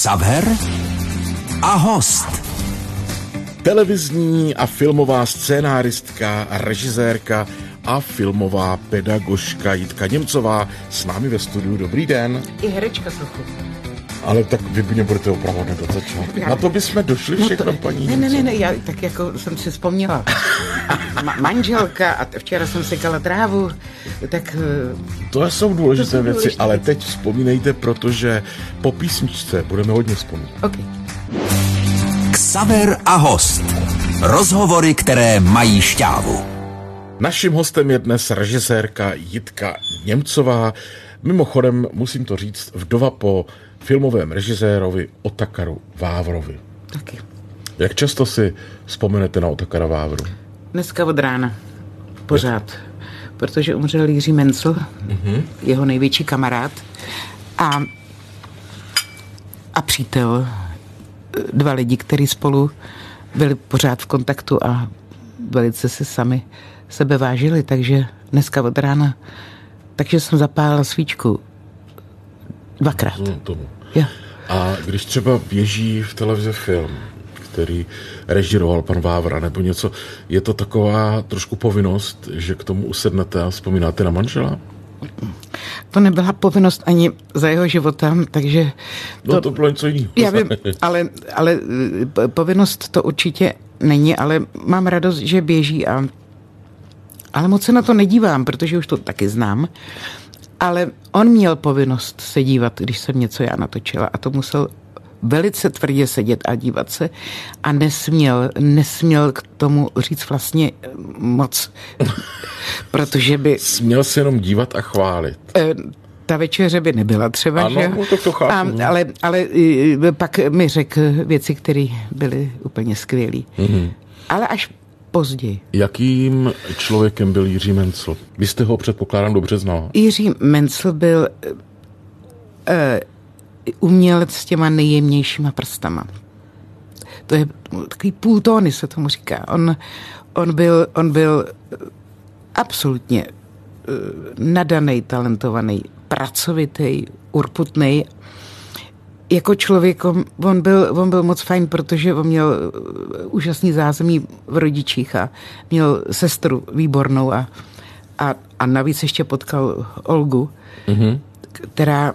Xaver a host. Televizní a filmová scénáristka, režisérka a filmová pedagožka Jitka Němcová s námi ve studiu. Dobrý den. I herečka trochu. Ale tak vy mě budete opravovat do začátku. Na to bychom došli všechno, paní Němcová. Ne, já tak jako jsem si vzpomněla. Manželka a včera jsem sekala trávu, tak... To jsou důležité věci, ale teď vzpomínejte, protože po písničce budeme hodně vzpomínat. Okay. Xaver a host. Rozhovory, které mají šťávu. Naším hostem je dnes režisérka Jitka Němcová. Mimochodem, musím to říct, vdova po filmovém režisérovi Otakaru Vávrovi. Taky. Jak často si vzpomenete na Otakara Vávru? Dneska od rána. Pořád. Protože umřel Jiří Mencl, jeho největší kamarád a přítel. Dva lidi, kteří spolu byli pořád v kontaktu a velice se sami sebe vážili, takže dneska od rána. Takže jsem zapálila svíčku dvakrát. Ja. A když třeba běží v televizi film, který režíroval pan Vávra nebo něco, je to taková trošku povinnost, že k tomu usednete a vzpomínáte na manžela? To nebyla povinnost ani za jeho života, takže... To bylo něco jiného. Já vím, ale povinnost to určitě není, ale mám radost, že běží ale moc se na to nedívám, protože už to taky znám. Ale on měl povinnost se dívat, když jsem něco já natočila a to musel velice tvrdě sedět a dívat se a nesměl k tomu říct vlastně moc, protože by... Směl se jenom dívat a chválit. Ta večeře by nebyla třeba, ano, že? To chápu. Ale pak mi řekl věci, které byly úplně skvělé. Ale až později. Jakým člověkem byl Jiří Mencl? Vy jste ho, předpokládám, dobře znal. Jiří Mencl byl umělec s těma nejjemnějšíma prstama. To je takový půltóny, se tomu říká. On byl absolutně nadaný, talentovaný, pracovitý, urputný. Jako člověk on byl moc fajn, protože on měl úžasný zázemí v rodičích a měl sestru výbornou a navíc ještě potkal Olgu, která,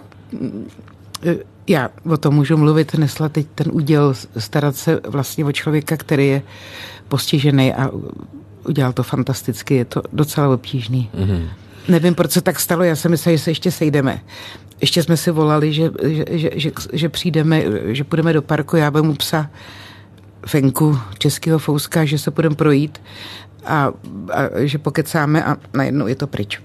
já o tom můžu mluvit, nesla teď ten úděl starat se vlastně o člověka, který je postižený a udělal to fantasticky, je to docela obtížný. Nevím, proč se tak stalo, já jsem myslela, že se ještě sejdeme. Ještě jsme si volali, že přijdeme, že půjdeme do parku, já vemu psa Fenku, českého fouska, že se půjdeme projít a že pokecáme a najednou je to pryč.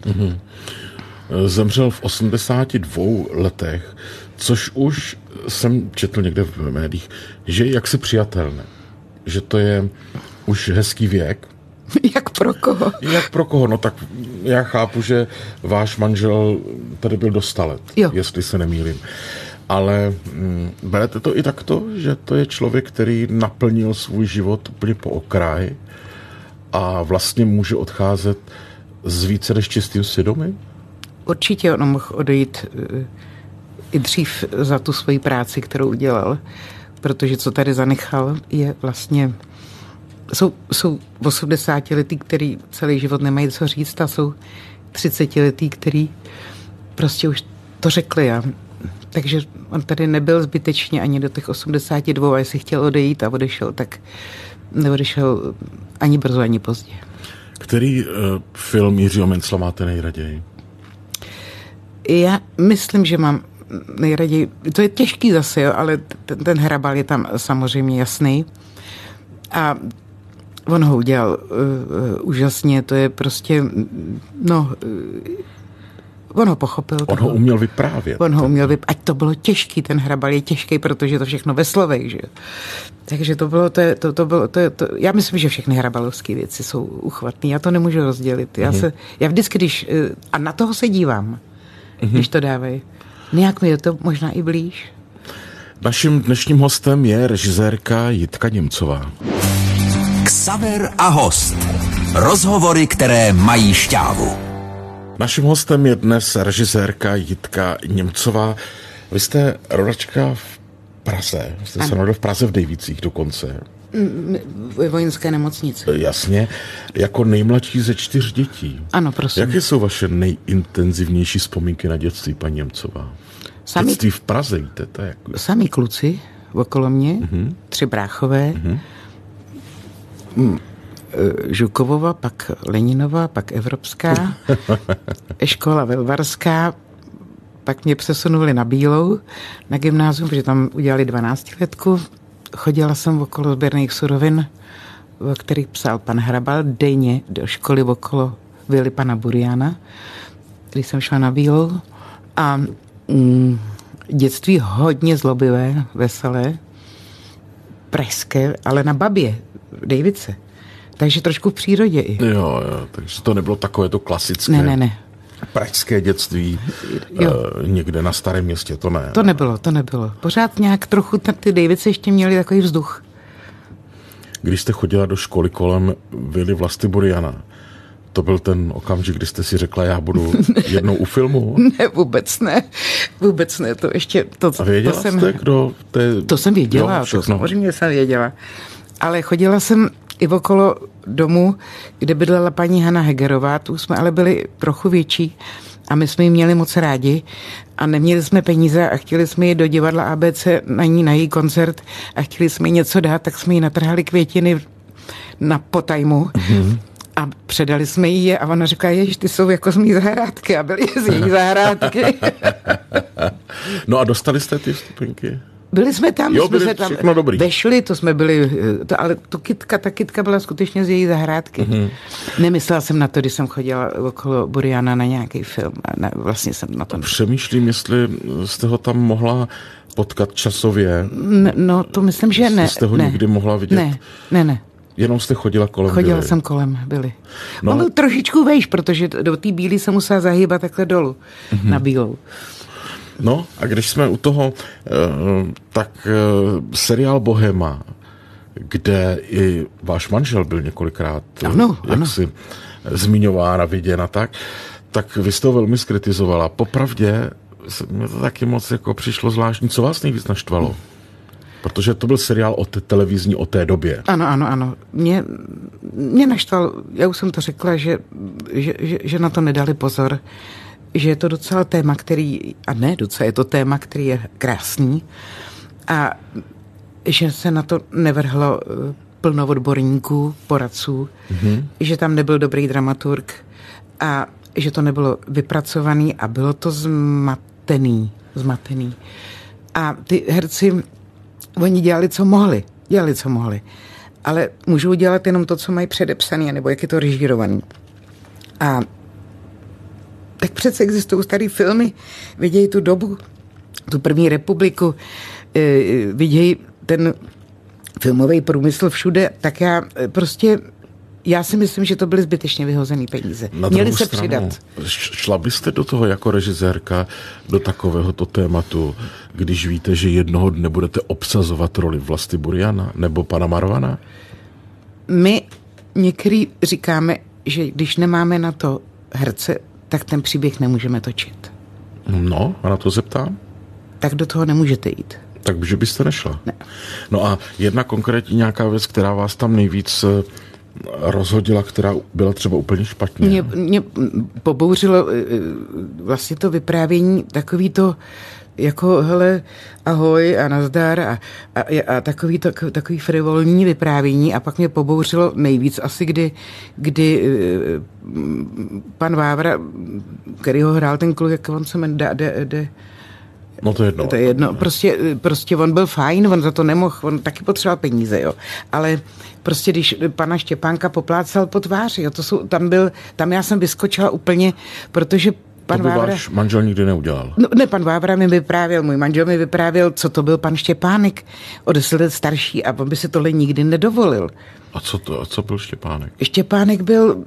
Zemřel v 82 letech, což už jsem četl někde v médiích, že je jaksi přijatelné, že to je už hezký věk. Jak pro koho? Jak pro koho? No tak já chápu, že váš manžel tady byl dosta let, jestli se nemýlím. Ale berete to i takto, že to je člověk, který naplnil svůj život úplně po okraji a vlastně může odcházet s více než čistým svědomím? Určitě on mohl odejít i dřív za tu svoji práci, kterou udělal, protože co tady zanechal je vlastně... Jsou 80letí, který celý život nemají co říct a jsou 30letí, který prostě už to řekli. Takže on tady nebyl zbytečně ani do těch 82 a jestli chtěl odejít a odešel, tak neodešel ani brzo, ani pozdě. Který film Jiřího Mencla máte nejraději? Já myslím, že mám nejraději, to je těžký zase, jo, ale ten Hrabal je tam samozřejmě jasný. A on ho udělal úžasně, to je prostě, on ho pochopil. On ho uměl vyprávět. Ať to bylo těžký, ten Hrabal je těžký, protože je to všechno ve slovech, že jo. Takže to bylo. Já myslím, že všechny hrabalovské věci jsou uchvatné, já to nemůžu rozdělit. Já vždycky, a na toho se dívám, když to dávají. Nějak mi je to možná i blíž. Naším dnešním hostem je režisérka Jitka Němcová. Xaver a host. Rozhovory, které mají šťávu. Naším hostem je dnes režisérka Jitka Němcová. Vy jste rodačka v Praze. Jste se narodil v Praze v Dejvicích dokonce. Ve vojenské nemocnici. Jasně. Jako nejmladší ze 4 dětí. Ano, prosím. Jaké jsou vaše nejintenzivnější vzpomínky na dětství, paní Němcová? Dětství v Praze, víte? To je jako... Sami kluci okolo mě, 3 bráchové, Žukovova, pak Leninova, pak Evropská, škola Velvarská, pak mě přesunuli na Bílou, na gymnázium, protože tam udělali 12letku. Chodila jsem okolo sběrných surovin, o kterých psal pan Hrabal, denně do školy okolo vily pana Buriana, když jsem šla na Bílou. A dětství hodně zlobivé, veselé, pražské, ale na Babě, v Dejvice. Takže trošku v přírodě i. Jo, takže to nebylo takové to klasické. Ne. Pražské dětství někde na Starém Městě, to ne. To nebylo. Pořád nějak trochu ty Dejvice ještě měly takový vzduch. Když jste chodila do školy kolem vily Vlasty Buriana, to byl ten okamžik, kdy jste si řekla, já budu jednou u filmu? Ne, vůbec ne, to ještě... A věděla jste, kdo... To jsem věděla, to samozřejmě jsem věděla. Ale chodila jsem i okolo domu, kde bydlela paní Hana Hegerová, tu jsme ale byli trochu větší a my jsme ji měli moc rádi a neměli jsme peníze a chtěli jsme ji do divadla ABC na její koncert a chtěli jsme jí něco dát, tak jsme jí natrhali květiny na potajmu a předali jsme jí je a ona říká, ježiš, ty jsou jako z mý zahrádky a byly z její zahrádky. No a dostali jste ty vstupenky? Byli jsme tam, jsme se tam vešli, to jsme byli, ale ta kytka byla skutečně z její zahrádky. Nemyslela jsem na to, když jsem chodila okolo Buriana na nějaký film. Vlastně jsem na to... Přemýšlím, jestli jste ho tam mohla potkat časově. No, to myslím, že ne. Jste ho někdy mohla vidět? Ne. Jenom jste chodila kolem Chodila jsem kolem Byly. No. On byl trošičku vejš, protože do té Bílý se musela zahýbat takhle dolů, na Bílou. No a když jsme u toho, tak seriál Bohema, kde i váš manžel byl několikrát jaksi zmiňován a viděn a tak vy jste ho velmi skritizovala. Popravdě mě to taky moc jako přišlo zvláštní. Co vás nejvíc naštvalo? Protože to byl seriál televizní o té době. Ano. Mě naštval, já už jsem to řekla, že na to nedali pozor, že je to docela téma, je to téma, který je krásný a že se na to nevrhlo plno odborníků, poradců, že tam nebyl dobrý dramaturg a že to nebylo vypracovaný a bylo to zmatený. A ty herci, oni dělali, co mohli, ale můžou dělat jenom to, co mají předepsané, nebo jak je to režírovaný. A tak přece existují starý filmy, vidějí tu dobu, tu první republiku, vidějí ten filmový průmysl všude, tak já si myslím, že to byly zbytečně vyhozený peníze. Měli se přidat. Šla byste do toho jako režisérka, do takovéhoto tématu, když víte, že jednoho dne budete obsazovat roli Vlasty Buriana nebo pana Marvana? My některý říkáme, že když nemáme na to herce, tak ten příběh nemůžeme točit. No, a na to zeptám? Tak do toho nemůžete jít. Takže byste nešla? Ne. No a jedna konkrétní nějaká věc, která vás tam nejvíc rozhodila, která byla třeba úplně špatně? Mě pobouřilo vlastně to vyprávění, takový to jako hele, ahoj a nazdar a takový frivolní vyprávění a pak mě pobouřilo nejvíc asi, kdy pan Vávra, který ho hrál ten kluk, jak on se jmenuje, No to je jedno. To je jedno. Prostě on byl fajn, on za to nemohl, on taky potřeboval peníze, jo. Ale prostě když pana Štěpánka poplácal po tváři, jo, tam já jsem vyskočila úplně, protože pan Vávra... váš manžel nikdy neudělal. No, ne, pan Vávra můj manžel mi vyprávěl, co to byl pan Štěpánek, o 10 let starší a on by si tohle nikdy nedovolil. A co byl Štěpánek? Štěpánek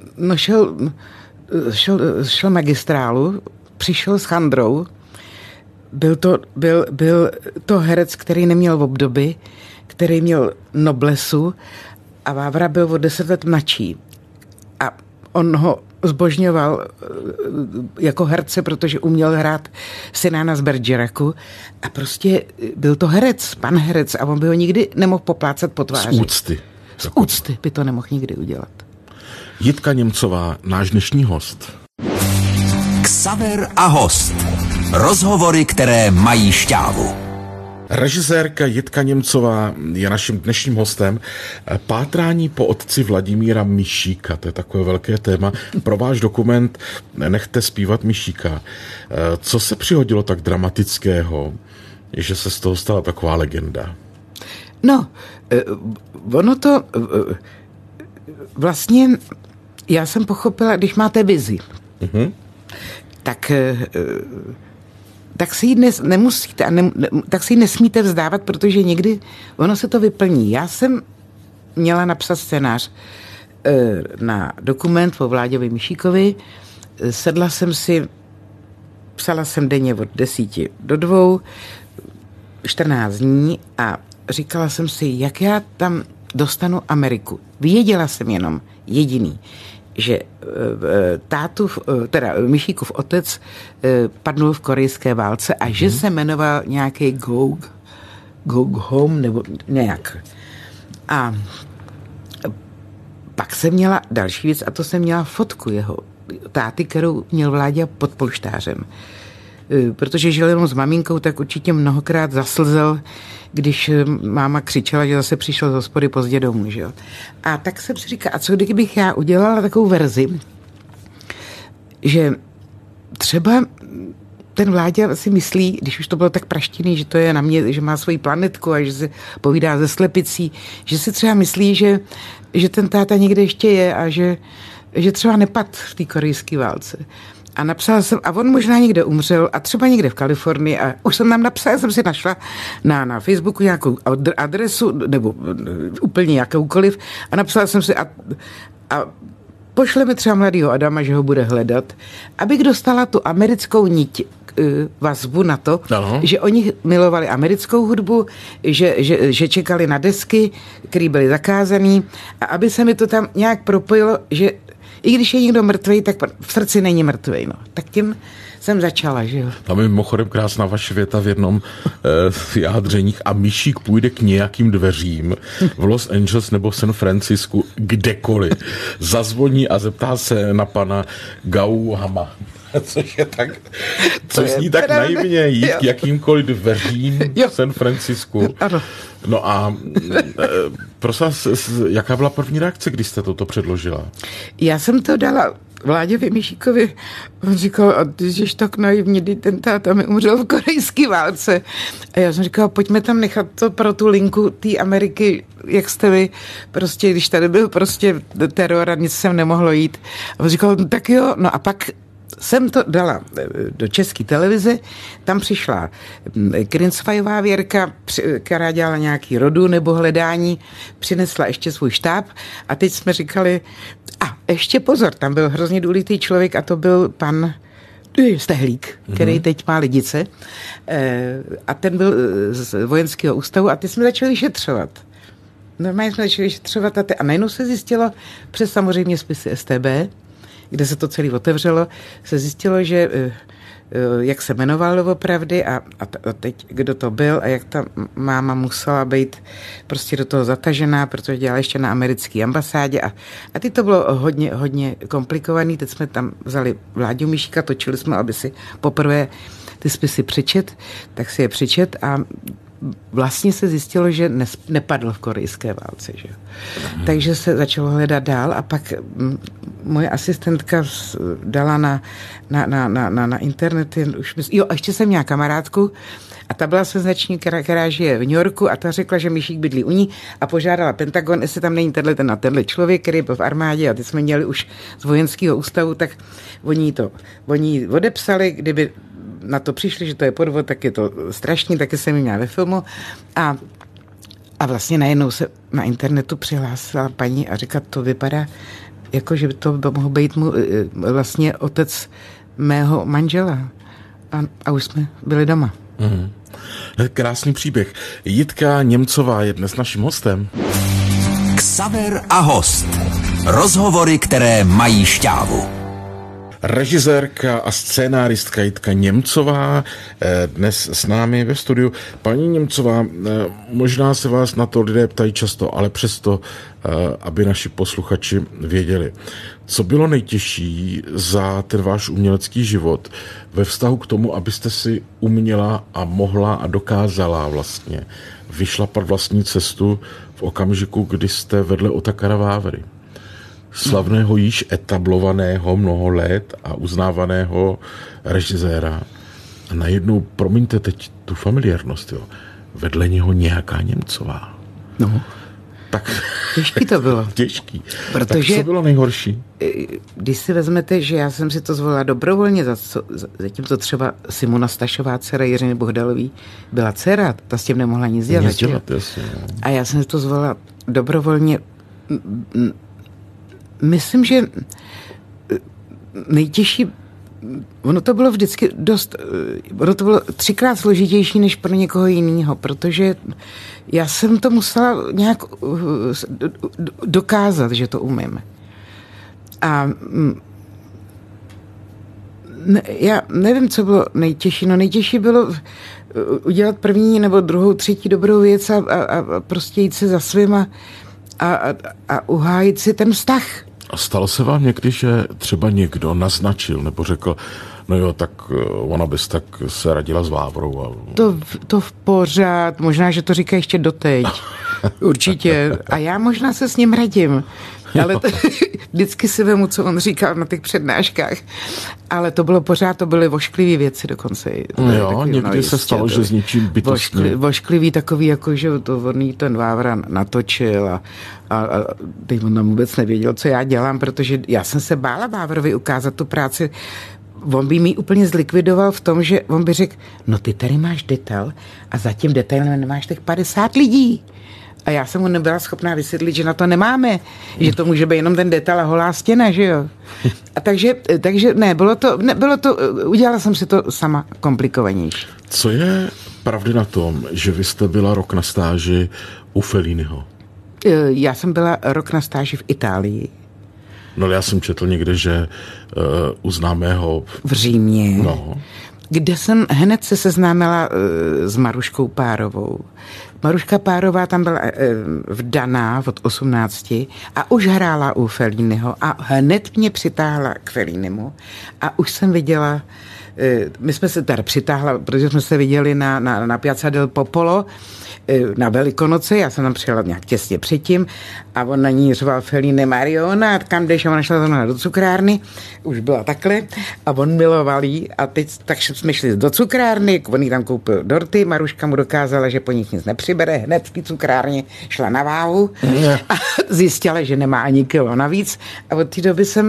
šel magistrálu, přišel s chandrou, byl to herec, který neměl obdoby, který měl noblesu a Vávra byl o 10 let mladší. A on ho zbožňoval jako herce, protože uměl hrát Sinána z Bergeracu a prostě byl to herec, pan herec a on by ho nikdy nemohl poplácat po tváři. Z úcty. Z úcty by to nemohl nikdy udělat. Jitka Němcová, náš dnešní host. Xaver a host. Rozhovory, které mají šťávu. Režisérka Jitka Němcová je naším dnešním hostem. Pátrání po otci Vladimíra Mišíka, to je takové velké téma. Pro váš dokument Nechte zpívat Mišíka. Co se přihodilo tak dramatického, že se z toho stala taková legenda? No, ono to vlastně, já jsem pochopila, když máte vizi, tak si ji nemusíte a tak si ji nesmíte vzdávat, protože někdy ono se to vyplní. Já jsem měla napsat scénář na dokument o Vláďovi Mišíkovi. Sedla jsem si, psala jsem denně od 10 do 2, 14 dní a říkala jsem si, jak já tam dostanu Ameriku. Věděla jsem jenom jediný, že Mišíkův otec padnul v korejské válce a že se jmenoval nějaký Go Home nebo nějak. A pak jsem měla další věc a to jsem měla fotku jeho táty, kterou měl Vláďa pod polštářem. Protože žil jenom s maminkou, tak určitě mnohokrát zaslzel, když máma křičela, že zase přišel z hospody pozdě domů. Že jo? A tak jsem si říkala, a co kdybych já udělala takovou verzi, že třeba ten Vláďa si myslí, když už to bylo tak praštěný, že to je na mě, že má svoji planetku a že se povídá ze slepicí, že si třeba myslí, že ten táta někde ještě je a že třeba nepadl v té korejské válce. A napsala jsem, a on možná někde umřel a třeba někde v Kalifornii a už jsem tam napsala, jsem si našla na Facebooku nějakou adresu nebo úplně jakoukoliv a napsala jsem si a pošleme třeba mladýho Adama, že ho bude hledat, abych dostala tu americkou niť vazbu na to, že oni milovali americkou hudbu, že čekali na desky, které byly zakázané a aby se mi to tam nějak propojilo, že i když je někdo mrtvej, tak v srdci není mrtvej. No. Tak tím jsem začala, že jo. Tam je mimochodem krásná vaše věta v jednom vyjádřeních a Mišík půjde k nějakým dveřím v Los Angeles nebo San Francisku, kdekoliv. Zazvoní a zeptá se na pana Gauhama. Což je tak, což zní tak naivně jít k jakýmkoliv dveřím v San Francisku. Ano. No a prosím, jaká byla první reakce, když jste toto předložila? Já jsem to dala Vláďovi Mišíkovi. On říkal, a ty jsi tak naivní, ten táta mi umřel v korejské válce. A já jsem říkala, pojďme tam nechat to pro tu linku té Ameriky, jak jste vy, prostě, když tady byl prostě teror a nic sem nemohlo jít. A on říkal, tak jo, no a pak jsem to dala do České televize, tam přišla Krincfajová Věrka, která dělala nějaký rodu nebo hledání, přinesla ještě svůj štáb a teď jsme říkali, a ještě pozor, tam byl hrozně důležitý člověk a to byl pan Stehlík, který teď má Lidice a ten byl z vojenského ústavu a teď jsme začali vyšetřovat. Normálně jsme začali vyšetřovat a najednou se zjistilo přes samozřejmě spisy STB, kde se to celé otevřelo, se zjistilo, že jak se jmenoval doopravdy a teď kdo to byl a jak ta máma musela být prostě do toho zatažená, protože dělala ještě na americké ambasádě a teď to bylo hodně komplikovaný, teď jsme tam vzali Vláďu Mišíka, točili jsme, aby si poprvé ty spisy přečet, tak si je přečet a vlastně se zjistilo, že nepadl v korejské válce. Že? Takže se začalo hledat dál a pak moje asistentka dala na internet, a ještě jsem měla kamarádku a ta byla senzační, která žije v New Yorku a ta řekla, že Mišík bydlí u ní a požádala Pentagon, jestli tam není tenhle člověk, který byl v armádě a ty jsme měli už z vojenského ústavu, tak oni odepsali, kdyby na to přišli, že to je podvod, tak je to strašný, taky jsem ji měla ve filmu a vlastně najednou se na internetu přihlásila paní a říká, to vypadá jako, že by to mohl být vlastně otec mého manžela a už jsme byli doma. Krásný příběh. Jitka Němcová je dnes naším hostem. Xaver a host. Rozhovory, které mají šťávu. režisérka a scénáristka Jitka Němcová, dnes s námi ve studiu. Paní Němcová, možná se vás na to lidé ptají často, ale přesto, aby naši posluchači věděli. Co bylo nejtěžší za ten váš umělecký život ve vztahu k tomu, abyste si uměla a mohla a dokázala vlastně vyšlapat vlastní cestu v okamžiku, kdy jste vedle Otakara Vávry, slavného již etablovaného mnoho let a uznávaného režiséra. A najednou, promiňte teď tu familiárnost, jo, vedle něho nějaká Němcová. No. Tak těžký to bylo. Těžký. Protože, tak co bylo nejhorší? Když si vezmete, že já jsem si to zvolila dobrovolně, zatímco třeba Simona Stašová, dcera Jiřiny Bohdalový, byla dcera, ta s tím nemohla nic dělat. Jasně. A já jsem si to zvolila dobrovolně. Myslím, že nejtěžší, ono to bylo vždycky ono to bylo 3krát složitější než pro někoho jiného, protože já jsem to musela nějak dokázat, že to umím. A já nevím, co bylo nejtěžší. No nejtěžší bylo udělat první nebo druhou, třetí dobrou věc a prostě jít si za svým a uhájit si ten vztah. A stalo se vám někdy, že třeba někdo naznačil nebo řekl, no jo, tak ona bys tak se radila s Vávrou. A... To v pořád, možná, že to říká ještě doteď. Určitě. A já možná se s ním radím. Ale vždycky si vemu, co on říkal na těch přednáškách. Ale to bylo pořád, to byly vošklivý věci dokonce. Jo, takový, někdy se stalo, že s ničím bytostně. Vošklivý takový, jako že to ten Vávra natočil a teď on tam vůbec nevěděl, co já dělám, protože já jsem se bála Vávrovi ukázat tu práci. On by mi úplně zlikvidoval v tom, že on by řekl, no ty tady máš detail a za tím detailem nemáš těch 50 lidí. A já jsem mu nebyla schopná vysvětlit, že na to nemáme, že to může být jenom ten detail a holá stěna, že jo. A takže ne, bylo to, udělala jsem si to sama komplikovanější. Co je pravdy na tom, že vy jste byla rok na stáži u Felliniho? Já jsem byla rok na stáži v Itálii. No já jsem četl někde, že u známého... V Římě. No. Kde jsem hned se seznámila s Maruškou Párovou. Maruška Párová tam byla vdaná od 18 a už hrála u Felliniho a hned mě přitáhla k Fellinimu a už jsem viděla, my jsme se tady přitáhla, protože jsme se viděli na Piazza del Popolo na Velikonoce, já jsem tam přijela nějak těsně předtím a on na ní řval Fellini Mariona, kam jdeš, a ona šla zrovna do cukrárny, už byla takhle a on miloval jí a teď tak jsme šli do cukrárny, on jí tam koupil dorty, Maruška mu dokázala, že po nich nic nepřibere, hned v té cukrárně šla na váhu a zjistila, že nemá ani kilo navíc a od té doby jsem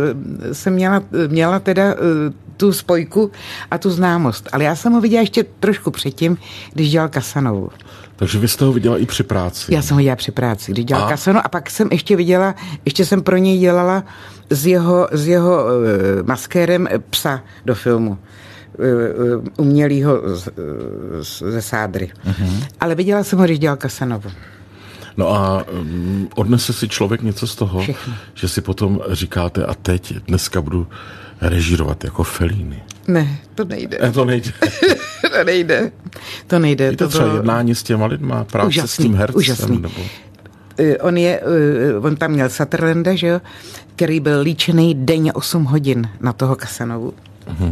měla teda tu spojku a tu známost. Ale já jsem ho viděla ještě trošku předtím, když dělal Casanovu. Takže vy jste ho viděla i při práci? Já jsem ho viděla při práci, když dělal Casanu a pak jsem ještě viděla, ještě jsem pro něj dělala s jeho maskérem psa do filmu. Umělýho ze Sádry. Uh-huh. Ale viděla jsem ho, když dělal Casanovu. No a odnese si člověk něco z toho, všechno. Že si potom říkáte a teď, dneska budu režírovat jako Fellini. Ne, to nejde. To nejde. To nejde. Je to třeba jednání s těma lidma, práce úžasný, s tím hercem? Úžasný. Nebo... On tam měl Sutherlanda, že jo, který byl líčený denně 8 hodin na toho Casanovu. Uh-huh.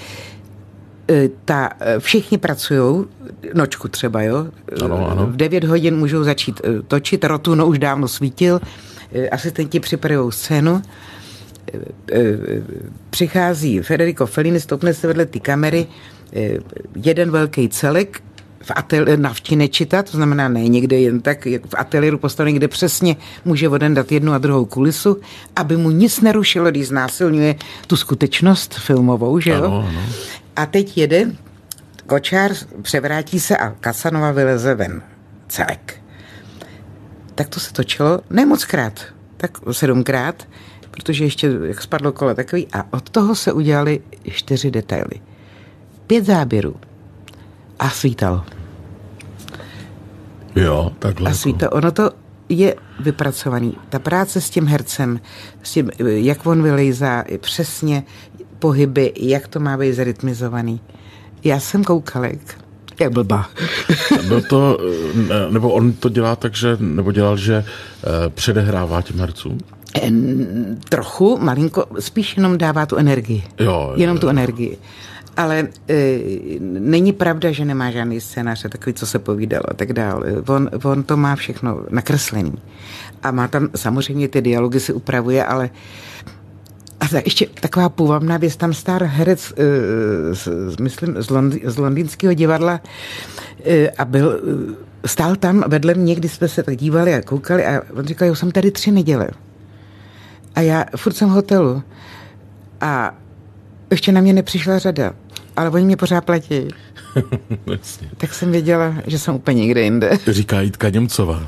Všichni pracujou, nočku třeba, jo. Ano. V 9 hodin můžou začít točit, Rotuno už dávno svítil, asistenti připravují scénu, přichází Federico Fellini, stoupne se vedle ty kamery, jeden velký celek na Cinecittà, to znamená ne někde jen tak, jak v ateliéru postavený, kde přesně může odendat jednu a druhou kulisu, aby mu nic nerušilo, když znásilňuje tu skutečnost filmovou, že jo? Ano. A teď jede kočár, převrátí se a Casanova vyleze ven. Celek. Tak to se točilo nemockrát, tak 7krát, protože ještě, jak spadlo kolo takový, a od toho se udělali 4 detaily. 5 záběrů. A svítalo. Jo, takhle. A svítalo. Ono to, je vypracovaný. Ta práce s tím hercem, s tím, jak on vylejzá, přesně pohyby, jak to má být zrytmizovaný. Já jsem koukalek. Jak blbá. No to, nebo on to dělá tak, že předehrává těm hercům? Trochu, malinko, spíš jenom dává tu energii. Jenom tu energii. Ale není pravda, že nemá žádný scénář, takový, co se povídalo a tak dále. On to má všechno nakreslený. A má tam, samozřejmě ty dialogy si upravuje, ale a ještě taková půvabná věc, tam star herec, myslím, z londýnského divadla a stál tam vedle mě, když jsme se tak dívali a koukali a on říkal, já jsem tady 3 neděle. A já furt jsem v hotelu a ještě na mě nepřišla řada, ale oni mě pořád platí. Tak jsem věděla, že jsem úplně někde jinde. Říká Jitka Němcová.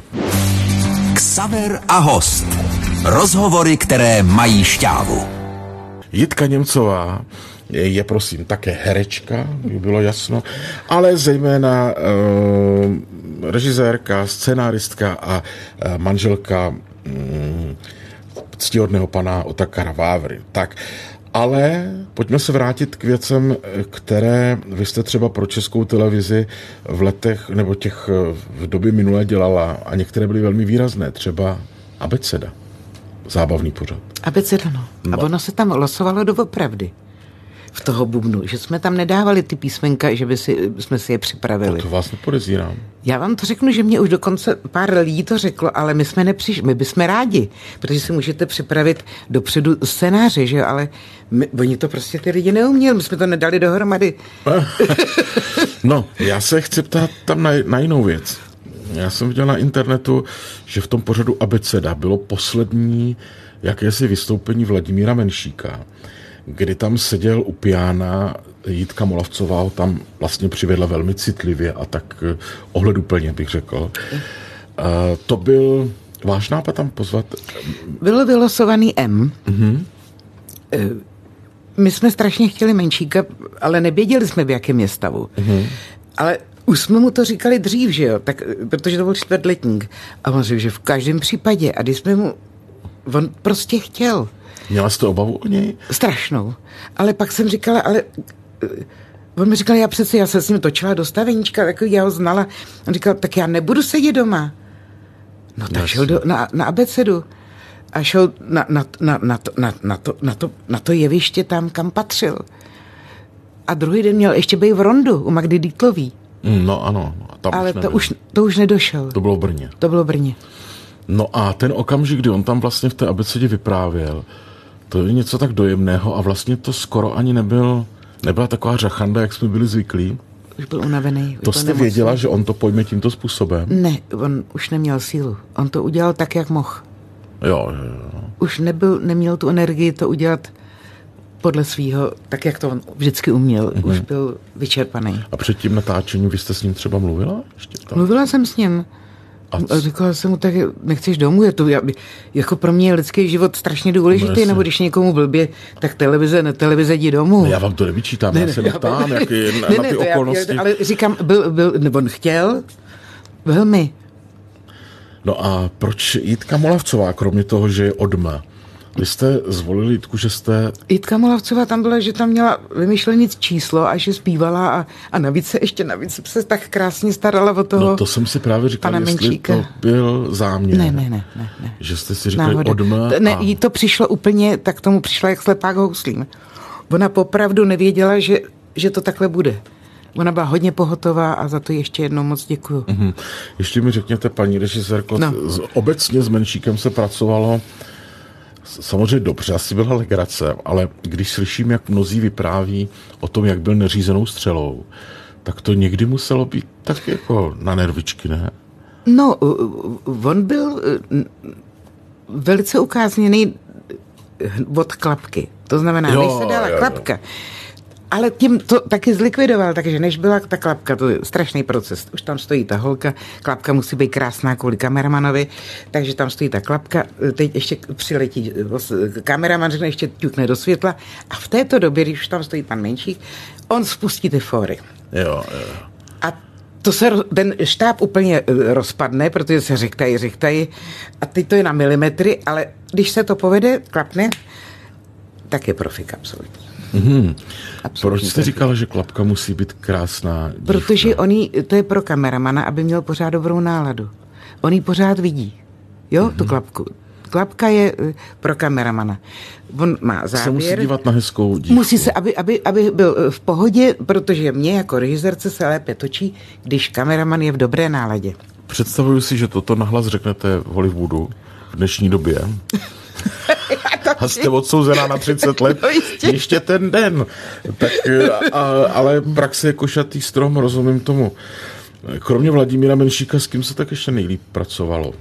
Xaver a host. Rozhovory, které mají šťávu. Jitka Němcová je prosím také herečka, by bylo jasno, ale zejména režisérka, scenáristka a manželka ctihodného pana Otakara Vávry. Tak, ale pojďme se vrátit k věcem, které vy jste třeba pro Českou televizi v letech, nebo v době minulé dělala a některé byly velmi výrazné, třeba Abeceda. Zábavný pořad. Abeceda, no. A ono se tam losovalo doopravdy. V toho bubnu, že jsme tam nedávali ty písmenka, že jsme si je připravili. To vás nepodezírám. Já vám to řeknu, že mě už dokonce pár lidí to řeklo, ale my jsme nepřišli, my bychom rádi, protože si můžete připravit dopředu scénáře, že jo, ale oni to prostě ty lidi neuměli, my jsme to nedali dohromady. No, já se chci ptát tam na jinou věc. Já jsem viděl na internetu, že v tom pořadu Abeceda bylo poslední jakési vystoupení Vladimíra Menšíka, kdy tam seděl u piána, Jitka Molavcová ho tam vlastně přivedla velmi citlivě a tak ohleduplně, bych řekl. To byl váš nápad tam pozvat? Bylo vylosovaný M. Mm-hmm. My jsme strašně chtěli Menšíka, ale nevěděli jsme, v jakém je stavu. Mm-hmm. Ale už jsme mu to říkali dřív, že jo, tak, protože to byl čtvrtletník. A on řekl, že v každém případě. A když jsme mu... On prostě chtěl. Měla jste obavu o něj? Strašnou. Ale pak jsem říkala, ale... On mi říkal, já se s ním točila do staveníčka, tak já ho znala. On říkal, tak já nebudu sedět doma. No tak šel na Abecedu. A šel na to jeviště tam, kam patřil. A druhý den měl ještě být v Rondu u Magdy Dítlový. No ano. Tam ale to už nedošel. To bylo v Brně. To bylo v Brně. No a ten okamžik, kdy on tam vlastně v té Abecedě vyprávěl, to je něco tak dojemného a vlastně to skoro ani nebyla taková řachanda, jak jsme byli zvyklí. Už byl unavený. To jste věděla, že on to pojme tímto způsobem? Ne, on už neměl sílu. On to udělal tak, jak mohl. Jo. Už neměl tu energii to udělat podle svýho, tak jak to on vždycky uměl. Mm-hmm. Už byl vyčerpaný. A před tím natáčením vy jste s ním třeba mluvila? Mluvila jsem s ním. A říkala jsem mu, tak nechceš domů, je to, jako pro mě je lidský život strašně důležitý, nebo když někomu blbě, tak televize jdi domů. Já vám to nevyčítám, já se neptám, jak je na ty okolnosti. Ale říkám, nebo on chtěl, velmi. No a proč Jitka Molavcová, kromě toho, že je odma? Vy jste zvolili Jitku, že jste... Jitka Molavcová tam byla, že tam měla vymyšlené číslo a že zpívala a navíc se tak krásně starala o toho. No to jsem si právě říkal, jestli Menšíka. To byl záměr. Ne. Že jste si říkali odma. Ne, jí to přišlo úplně, tak tomu přišla jak slepák houslím. Ona popravdu nevěděla, že to takhle bude. Ona byla hodně pohotová a za to ještě jednou moc děkuju. Mm-hmm. Ještě mi řekněte, paní režisérko, obecně s Menšíkem se pracovalo samozřejmě dobře, asi byla legrace, ale když slyším, jak mnozí vypráví o tom, jak byl neřízenou střelou, tak to někdy muselo být tak jako na nervičky, ne? No, on byl velice ukázněný od klapky. To znamená, než se dala klapka, ale tím to taky zlikvidoval, takže než byla ta klapka, to je strašný proces. Už tam stojí ta holka, klapka musí být krásná kvůli kameramanovi, takže tam stojí ta klapka, teď ještě přiletí kameraman, řekne, ještě ťukne do světla a v této době, když tam stojí pan Menšík, on spustí ty fóry. Jo. A ten štáb úplně rozpadne, protože se řechtají a teď to je na milimetry, ale když se to povede, klapne, tak je profik absolutní. Mm-hmm. Proč jste říkala, že klapka musí být krásná dívka? Protože to je pro kameramana, aby měl pořád dobrou náladu. On ji pořád vidí, jo, tu klapku. Klapka je pro kameramana. On má záběr. Se musí dívat na hezkou dívku. Musí se, aby byl v pohodě, protože mě jako režisérce se lépe točí, když kameraman je v dobré náladě. Představuju si, že toto nahlas řeknete v Hollywoodu v dnešní době. A jste odsouzená na 30 let. Ještě ten den. Tak, ale praxe je košatý strom, rozumím tomu. Kromě Vladimíra Menšíka, s kým se tak ještě nejlíp pracovalo?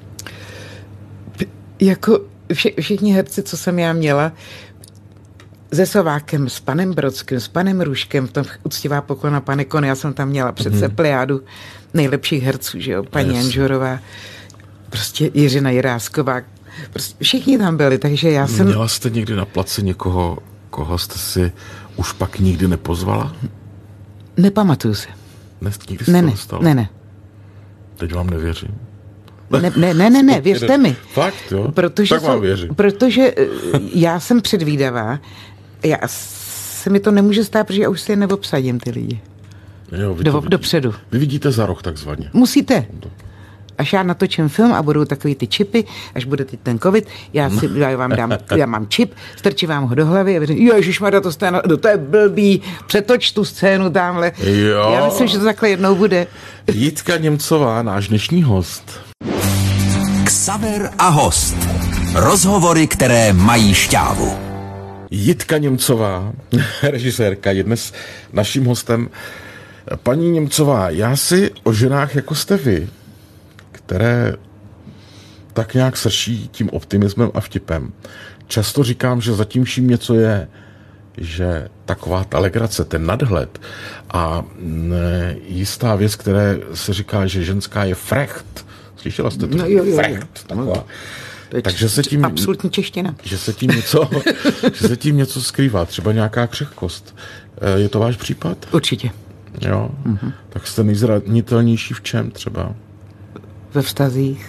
Jako všichni herci, co jsem já měla, se Sovákem, s panem Brodským, s panem Růžkem, v tom Uctivá poklona pane Kony, já jsem tam měla přece plejádu nejlepších herců, že jo, paní Janžurová, prostě Jiřina Jirásková, prostě všichni tam byli, takže já jsem... Měla jste někdy na place někoho, koho jste si už pak nikdy nepozvala? Nepamatuju se. Nikdy se to nestalo? Ne. Teď vám nevěřím. Ne, věřte mi. Fakt, jo? Tak vám věřím. Protože já jsem předvídavá, se mi to nemůže stát, protože já už si je neobsadím ty lidi. Jo, dopředu. Vy vidíte za roh takzvaně. Musíte. Až já natočím film a budou takový ty čipy, až bude ten covid, já vám dám, já mám čip, strčím vám ho do hlavy a říkám, ježišmarja, to je blbý, přetoč tu scénu tamhle. Jo. Já myslím, že to takhle jednou bude. Jitka Němcová, náš dnešní host. Xaver a host. Rozhovory, které mají šťávu. Jitka Němcová, režisérka, je dnes naším hostem. Paní Němcová, já si o ženách, jako jste vy, které tak nějak srší tím optimismem a vtipem, často říkám, že zatím vším něco je, že taková ta legrace, ten nadhled a jistá věc, které se říká, že ženská je frecht. Slyšela jste to? No, jo. Frecht, taková. Takže se tím... Absolutní čeština. Že se tím něco skrývá, třeba nějaká křehkost. Je to váš případ? Určitě. Jo? Mm-hmm. Tak jste nejzranitelnější v čem třeba? Ve vztazích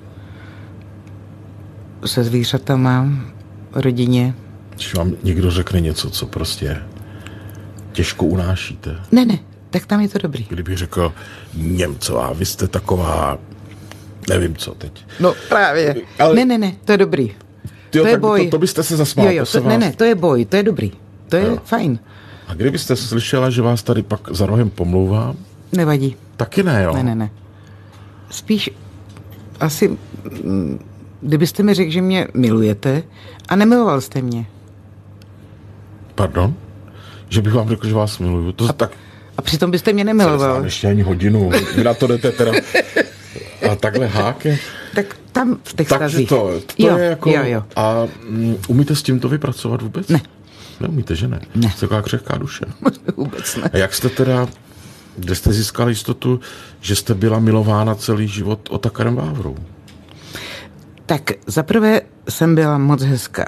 se zvířatama, rodině. Když vám někdo řekne něco, co prostě těžko unášíte. Ne, tak tam je to dobrý. Kdybych řekl, Němcová, vy jste taková, nevím co teď. No právě. Ale... Ne, to je dobrý. To je boj. To byste se zasmál. Jo, to je boj, to je dobrý. To je fajn. A kdybyste slyšela, že vás tady pak za rohem pomlouvám? Nevadí. Taky ne, jo? Ne. Spíš asi, kdybyste mi řekl, že mě milujete a nemiloval jste mě. Pardon? Že bych vám řekl, že vás miluju. A přitom byste mě nemiloval. Jsem ještě ani hodinu. Vy na to jdete teda... A takhle hákem. Tak tam v těch stazích. Takže to je jako... Jo. A umíte s tímto vypracovat vůbec? Ne. Neumíte, že ne? Ne. Jste taková křehká duše. Vůbec ne. A jak jste teda... Kde jste získali jistotu, že jste byla milována celý život Otakarem Vávrou? Tak zaprvé jsem byla moc hezká.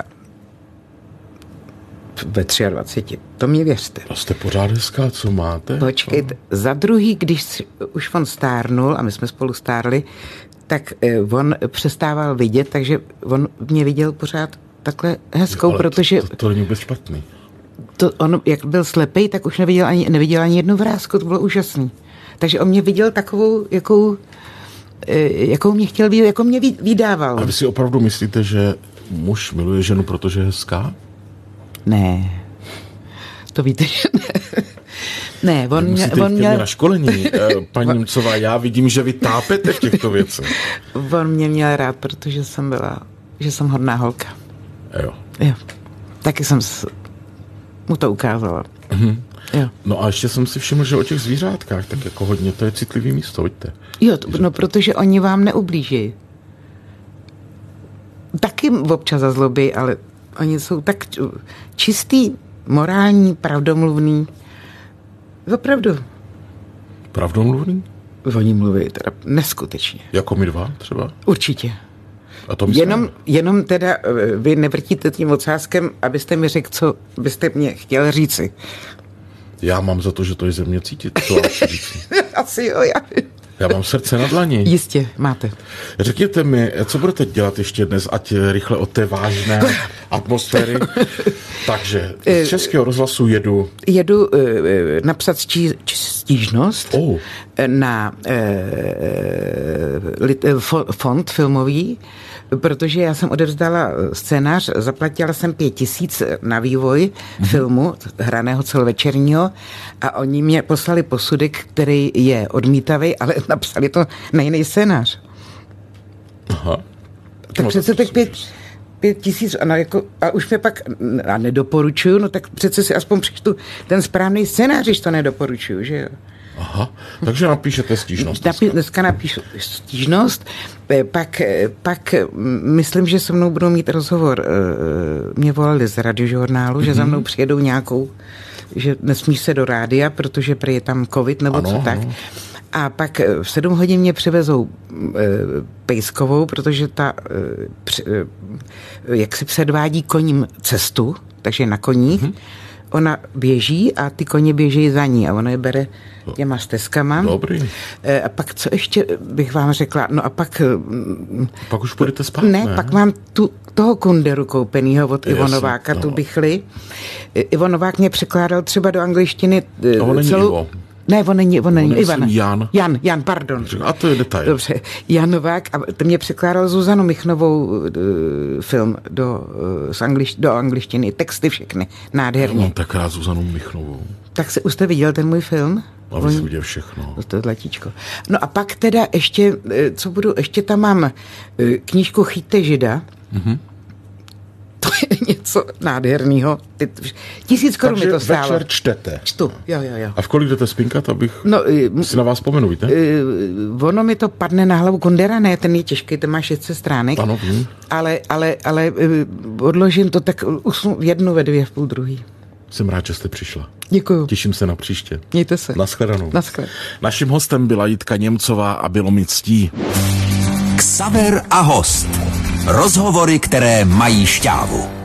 Ve 23. To mě věřte. A jste pořád hezká, co máte? Počkejte. Za druhý, když už on stárnul, a my jsme spolu stárli, tak on přestával vidět, takže on mě viděl pořád takhle hezkou, ale protože... To není vůbec špatný. On, jak byl slepej, tak už neviděl ani jednu vrásku, to bylo úžasný. Takže on mě viděl takovou, jakou mě chtěl vidět, jakou mě vydával. A vy si opravdu myslíte, že muž miluje ženu, protože je hezká? Ne. To víte, že ne. Ne, on měl... na školení, paní Němcová, já vidím, že vy tápete v těchto věcech. On mě měl rád, protože jsem hodná holka. Jo. Taky jsem mu to ukázala. Mhm. Jo. No a ještě jsem si všiml, že o těch zvířátkách, tak jako hodně, to je citlivý místo, hoďte. Jo, no protože oni vám neublíží. Taky občas za zloby, ale oni jsou tak čistý, morální, pravdomluvný. Opravdu. Pravdomluvný? Oni mluví teda neskutečně. Jako my dva třeba? Určitě. A to jenom teda vy nevrtíte tím ocáskem, abyste mi řekl, co byste mě chtěl říci. Já mám za to, že to je ze mě cítit. Asi jo, já mám srdce na dlani. Jistě, máte. Řekněte mi, co budete dělat ještě dnes, ať rychle od té vážné atmosféry. Takže z Českého rozhlasu jedu napsat stížnost na fond filmový, protože já jsem odevzdala scénář, zaplatila jsem 5 000 na vývoj filmu, hraného celovečerního, a oni mě poslali posudek, který je odmítavý, ale napsali to na jiný scénář. Aha. Tak přece tak 5 000 a už mě pak nedoporučuju, no tak přece si aspoň přečtu ten správný scénář, když to nedoporučuju, že jo. Aha, takže napíšete stížnost. Dneska napíšu stížnost, pak myslím, že se mnou budou mít rozhovor. Mě volali z radiožurnálu, že za mnou přijedou nějakou, že nesmíš se do rádia, protože prý je tam covid nebo co tak. A pak v 7 hodin mě přivezou pejskovou, protože ta jak si předvádí koním cestu, takže na koních. Ona běží a ty koně běží za ní a ona je bere těma stezkama. Dobrý. A pak co ještě bych vám řekla, no a pak už půjdete spát, ne? Pak mám toho Kunderu koupenýho od Ivo Nováka, tu Bichli. Ivo Novák mě překládal třeba do angličtiny celou... Ivo. Ne, on není Ivan. Jan, pardon. A to je detail. Dobře, Jan Novák, a to mě překládal Zuzanu Michnovou film do angličtiny, texty všechny, nádherně. Já mám tak rád Zuzanu Michnovou. Tak už jste viděl ten můj film? A vy jste viděl všechno. To je zlatíčko. No a pak teda ještě, ještě tam mám knížku Chyťte Žida. To je něco nádherného. 1000 korun mi to stálo. Takže večer čtete. Čtu, jo. A v kolik jdete spinkat, abych si na vás vzpomenu, víte? Ono mi to padne na hlavu. Kundera ne, ten je těžký, ten má 600 stránek. Ano, vím. Ale odložím to tak usnu v 1, ve 2, v půl druhý. Jsem rád, že jste přišla. Děkuju. Těším se na příště. Mějte se. Naschledanou. Naschle. Naším hostem byla Jitka Němcová a bylo mi ctí. Xaver a host. Rozhovory, které mají šťávu.